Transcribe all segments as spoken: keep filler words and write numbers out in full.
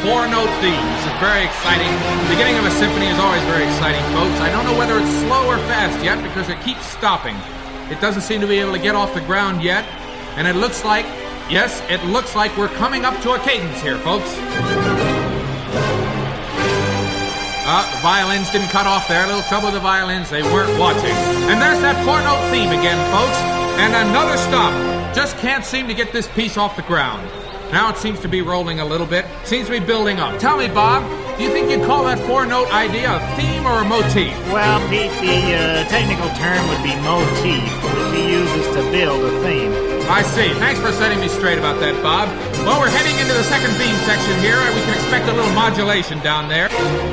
four-note theme. This is very exciting. The beginning of a symphony is always very exciting, folks. I don't know whether it's slow or fast yet because it keeps stopping. It doesn't seem to be able to get off the ground yet. And it looks like, yes, it looks like we're coming up to a cadence here, folks. Uh, the violins didn't cut off there. A little trouble with the violins. They weren't watching. And there's that four-note theme again, folks. And another stop. Just can't seem to get this piece off the ground. Now it seems to be rolling a little bit. Seems to be building up. Tell me, Bob, do you think you'd call that four-note idea a theme or a motif? Well, Pete, the uh, technical term would be motif, which he uses to build a theme. I see. Thanks for setting me straight about that, Bob. Well, we're heading into the second theme section here, and we can expect a little modulation down there.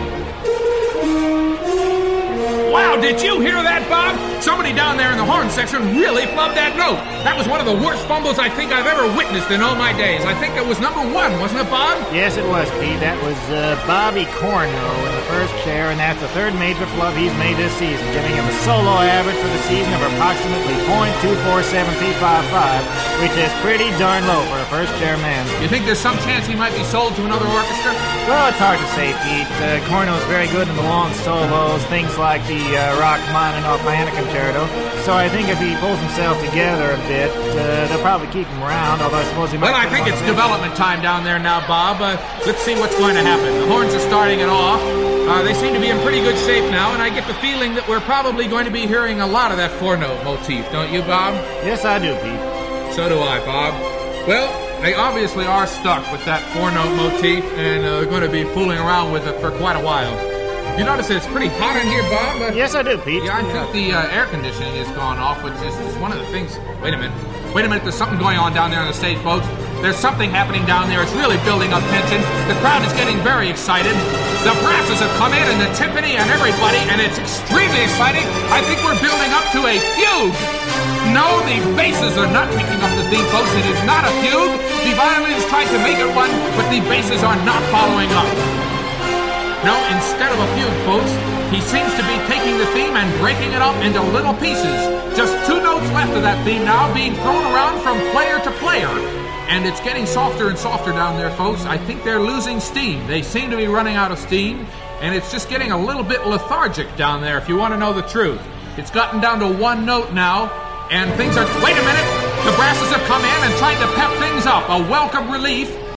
Wow, did you hear that, Bob? Somebody down there in the horn section really flubbed that note. That was one of the worst fumbles I think I've ever witnessed in all my days. I think it was number one, wasn't it, Bob? Yes, it was, Pete. That was uh, Bobby Corno in the first chair, and that's the third major flub he's made this season, giving him a solo average for the season of approximately point two four seven three five five, which is pretty darn low for a first chair man. You think there's some chance he might be sold to another orchestra? Well, it's hard to say, Pete. Uh, Corno's very good in the long solos, things like the uh, Rachmaninoff Mahana Concerto. So I think if he pulls himself together a bit, uh, they'll probably keep him around, although I suppose he might... Well, I think it's development time down there now, Bob. Uh, let's see what's going to happen. The horns are starting it off. Uh, they seem to be in pretty good shape now, and I get the feeling that we're probably going to be hearing a lot of that four-note motif, don't you, Bob? Yes, I do, Pete. So do I, Bob. Well, they obviously are stuck with that four-note motif, and uh, they're going to be fooling around with it for quite a while. You notice it's pretty hot in here, Bob? Uh, yes, I do, Pete. Yeah, I think the uh, air conditioning has gone off, which is, is one of the things... Wait a minute. Wait a minute. There's something going on down there on the stage, folks. There's something happening down there. It's really building up tension. The crowd is getting very excited. The brasses have come in, and the timpani, and everybody, and it's extremely exciting. I think we're building up to a fugue. No, the basses are not picking up the theme, folks. It is not a fugue. The violins tried to make it one, but the basses are not following up. No, instead of a fugue, folks, he seems to be taking the theme and breaking it up into little pieces. Just two notes left of that theme now being thrown around from player to player. And it's getting softer and softer down there, folks. I think they're losing steam. They seem to be running out of steam, and it's just getting a little bit lethargic down there, if you want to know the truth. It's gotten down to one note now, and things are... Wait a minute! The brasses have come in and tried to pep things up. A welcome relief.